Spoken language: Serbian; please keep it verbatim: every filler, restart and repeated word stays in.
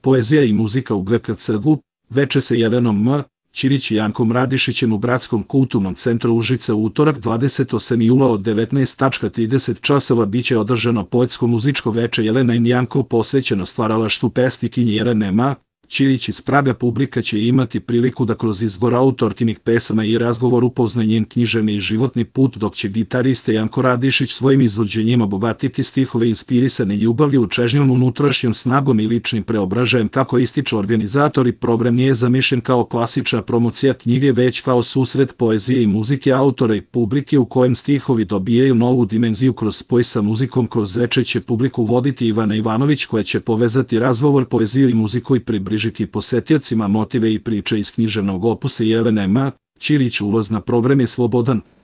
poezija i muzika u G K C G U, veče sa Jelenom M. Ćirić i Jankom Radišićem u Gradskom kulturnom centru Užice u utorak dvadesetog osmog jula od devetnaest sati i trideset časova biće održano poetsko-muzičko veče Jelena i Janko posvećeno stvaralaštvu pesnikinje Jelene M. Ćirić iz Praga. Publika će imati priliku da kroz izbor autorkinih pesama i razgovor upozna njen književni i životni put, dok će gitarista Janko Radišić svojim izvođenjima obogatiti stihove inspirisane ljubavlju, čežnjom, unutrašnjom snagom i ličnim preobražajem. Kako ističu organizatori, program nije zamišljen kao klasična promocija knjige, već kao susret poezije i muzike, autora i publike, u kojem stihovi dobijaju novu dimenziju kroz spoj sa muzikom. Kroz veče će publiku voditi Ivana Ivanović, koja će povezati razgovor, poeziju i muziku i približiti posetiocima motive i priče iz književnog opusa Jelene M. Ćirić. Ulaz na program je slobodan.